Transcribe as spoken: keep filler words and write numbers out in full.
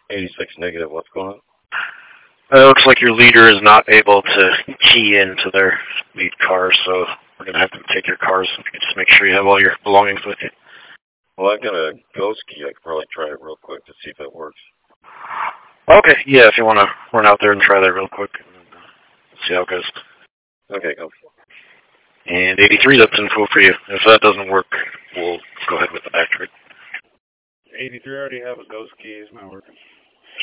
eighty-six negative, what's going on? Uh, it looks like your leader is not able to key into their lead car, so we're going to have to take your cars. If you could just make sure you have all your belongings with you. Well, I've got a ghost key. I could probably try it real quick to see if it works. Okay, yeah, if you want to run out there and try that real quick, and uh, see how it goes. Okay, go. And eighty-three, that's info for you. If that doesn't work, we'll go ahead with the back trade. eighty-three, I already have a ghost key. It's not working.